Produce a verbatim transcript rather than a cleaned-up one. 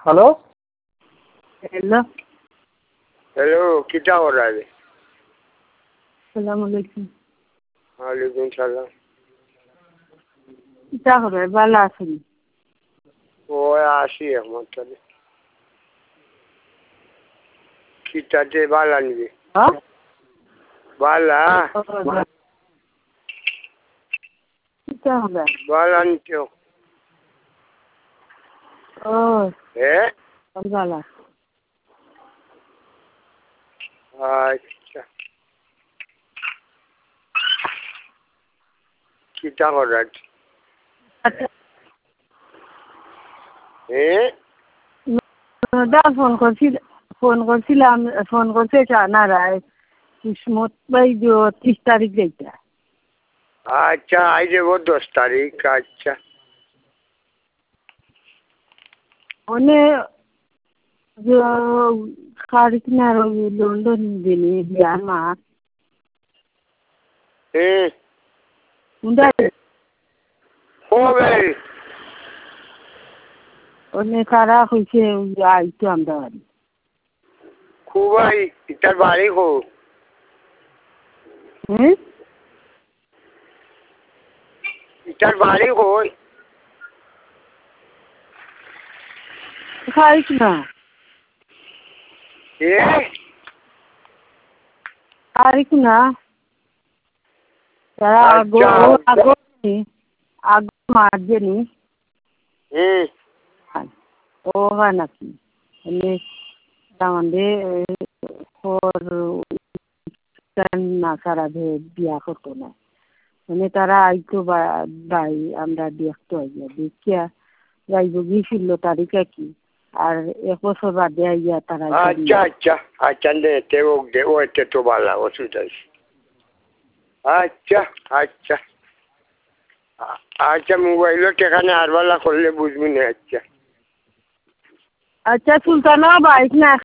Hello hello hello কিটা করাবে? সালাম আলাইকুম। ওয়ালাইকুম সালাম। কিটা করে ভালো আছেন? ও আসি এখন তাহলে কিটাতে বালা নিবি হ্যাঁ বালা কিটা হবে? বালা নিতে ও হ্যাঁ ভালো। আচ্ছা কিটা করার হ্যাঁ ফোন করছিল ফোন করছিলাম ফোন করছে চানারায় কিসমত ভাই যে ত্রিশ তারিখ যেটা। আচ্ছা আজ যাবো দশ তারিখ। আচ্ছা ওনে যে খাড়ি কিনার লন্ডন দিনি বিয়ার মাছ হ্যাঁ উন্ডা কবে ওনে তারা কইছে আইতো আমরা বাড়ি। খুবই ইটার বাড়ি হো হুম ইটার বাড়ি হই খাইছ না এ খাইছ না তারা আগো আগো আগো মারজেনি হুম ও হয় নাকি এনে আমাদের না সারা বিয়া করতো না মানে তারা আইতো বাই আমরা দেখতো আইয়া দেখিয়া যাইব গিয়ে ষোলো তারিখে কি আর এক বছর বাদে আইয়া তারা আচ্ছা আচ্ছা আচ্ছা নে ও দে ও এতে তো ভালো অসুবিধা নেই। আচ্ছা আচ্ছা আচ্ছা মোবাইলও টেকানে আর বালা করলে বুঝবি না। আচ্ছা আচ্ছা সুলতানা বাইক না